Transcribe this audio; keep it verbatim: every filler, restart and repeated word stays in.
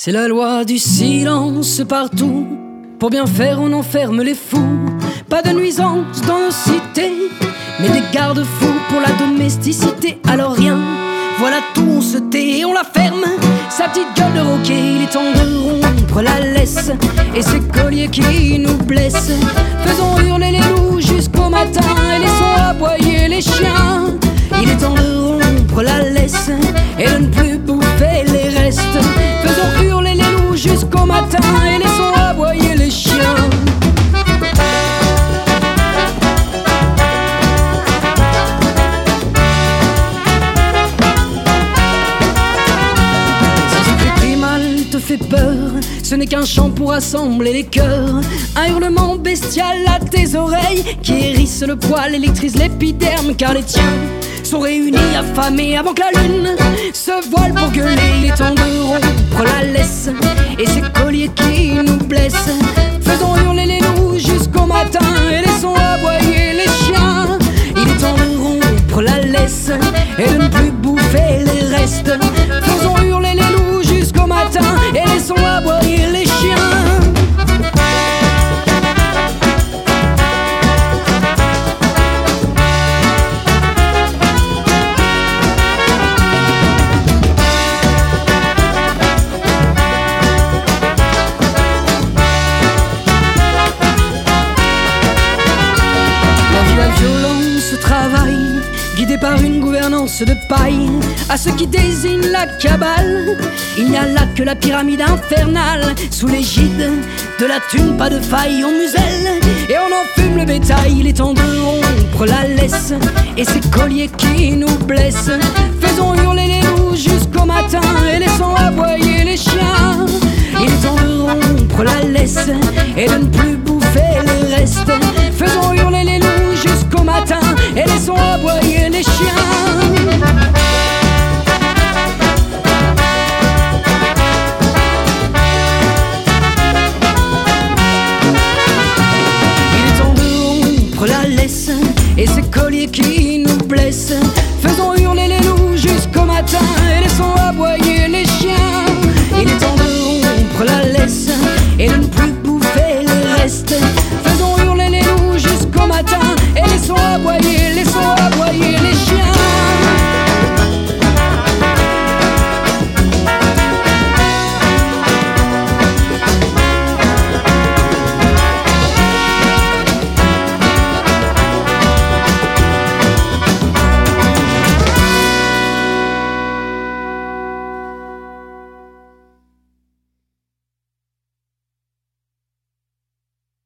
C'est la loi du silence partout. Pour bien faire on enferme les fous. Pas de nuisance dans nos cités, mais des garde-fous pour la domesticité. Alors rien, voilà tout, on se tait et on la ferme. Sa petite gueule de roquet, il est temps de rompre la laisse. Et ces colliers qui nous blessent. Faisons hurler les loups jusqu'au matin et laissons aboyer les chiens. Il est temps de rompre la laisse et de ne plus bouffer les restes. Faisons hurler les loups jusqu'au matin et laissons aboyer les chiens. Si ce cri primal te fait peur, ce n'est qu'un chant pour rassembler les cœurs. Un hurlement bestial à tes oreilles qui hérisse le poil, électrise l'épiderme. Car les tiens sont réunis affamés avant que la lune se voile pour gueuler. Il est temps de rompre la laisse et ces colliers qui nous blessent. Faisons hurler les loups jusqu'au matin et laissons aboyer les chiens. Il est temps de rompre la laisse et de ne plus bouffer les restes. Faisons hurler les loups jusqu'au matin et laissons aboyer les chiens. Guidé par une gouvernance de paille, à ceux qui désignent la cabale, il n'y a là que la pyramide infernale. Sous l'égide de la thune, pas de faille, on muselle et on enfume le bétail. Il est temps de rompre la laisse et ces colliers qui nous blessent. Faisons hurler les loups jusqu'au matin et laissons aboyer les chiens. Il est temps de rompre la laisse et de ne plus bouffer les restes. Faisons hurler les loups jusqu'au matin et laissons aboyer les chiens. Il est temps de rompre la laisse et ces colliers qui